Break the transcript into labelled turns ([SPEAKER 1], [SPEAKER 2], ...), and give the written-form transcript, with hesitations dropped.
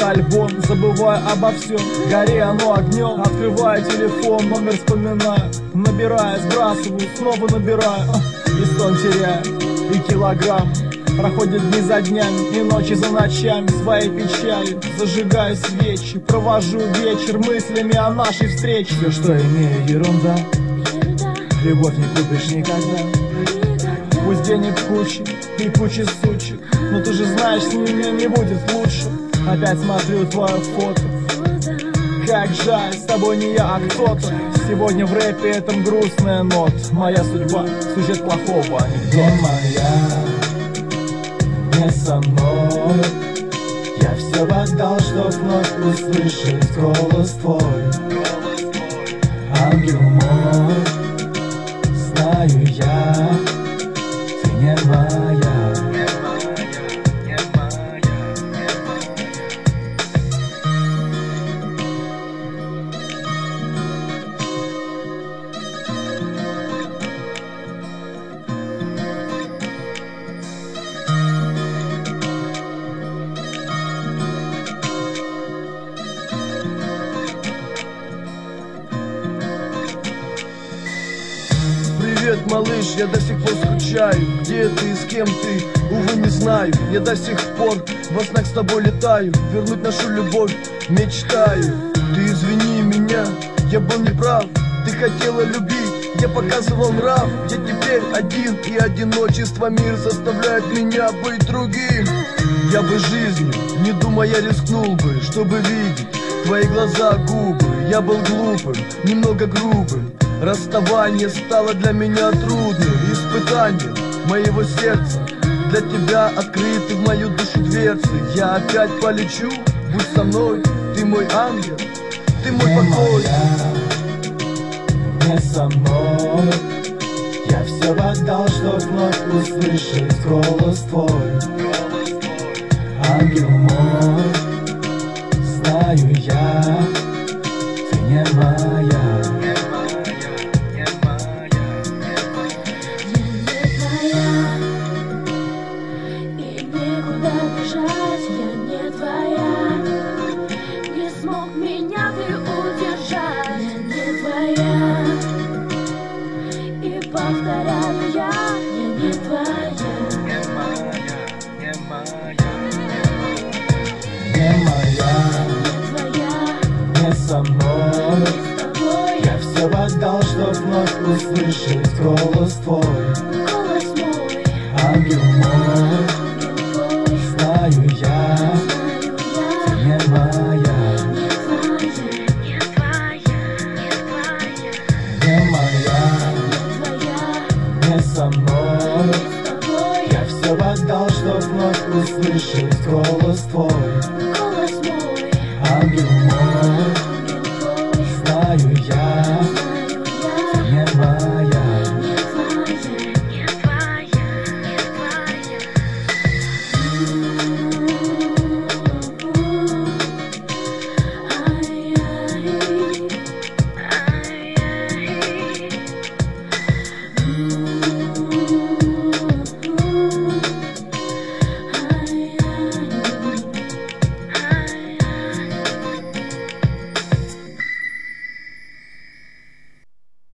[SPEAKER 1] альбом, забываю обо всем, гори оно огнем. Открываю телефон, номер вспоминаю, набираю, сбрасываю, снова набираю, и сон теряю, и килограмм. Проходят дни за днями и ночи за ночами, своей печалью зажигаю свечи, провожу вечер мыслями о нашей встрече. Все, что имею, ерунда, любовь не купишь никогда. Пусть денег куча и куча сучек, но ты же знаешь, с ними не будет лучше. Опять смотрю твое фото, как жаль, с тобой не я, а кто-то. Сегодня в рэпе этом грустная нота. Моя судьба, сюжет плохого анекдота.
[SPEAKER 2] Не моя, не со мной. Я все отдал, чтоб вновь услышать голос твой. Ангел мой, знаю я, ты не моя.
[SPEAKER 3] Привет, малыш, я до сих пор скучаю. Где ты, с кем ты, увы, не знаю. Я до сих пор во снах с тобой летаю. Вернуть нашу любовь мечтаю. Ты извини меня, я был неправ. Ты хотела любить, я показывал нрав. Я теперь один, и одиночество мир заставляет меня быть другим. Я бы жизнью, не думая, рискнул бы, чтобы видеть твои глаза, губы. Я был глупым, немного грубым. Расставание стало для меня трудным испытанием моего сердца. Для тебя открыты в мою душу дверцы. Я опять полечу, будь со мной. Ты мой ангел, ты мой покой.
[SPEAKER 2] Не со мной. Я все отдал, чтоб вновь услышать голос твой. Ангел мой, знаю я, ты не моя.
[SPEAKER 4] Повторяю я не твоя.
[SPEAKER 2] Не моя, не моя. Не моя,
[SPEAKER 4] Не твоя.
[SPEAKER 2] Не со мной.
[SPEAKER 4] Не с тобой.
[SPEAKER 2] Я все отдал, чтоб вновь услышать голос твой.
[SPEAKER 4] Голос мой.
[SPEAKER 2] Ангел мой, знаю я, ты не моя.
[SPEAKER 4] Не твоя. Не твоя. Не твоя.
[SPEAKER 2] Не моя, не со мной. Я все отдал, чтоб вновь услышать голос твой.
[SPEAKER 4] Голос мой.
[SPEAKER 2] Ангел мой.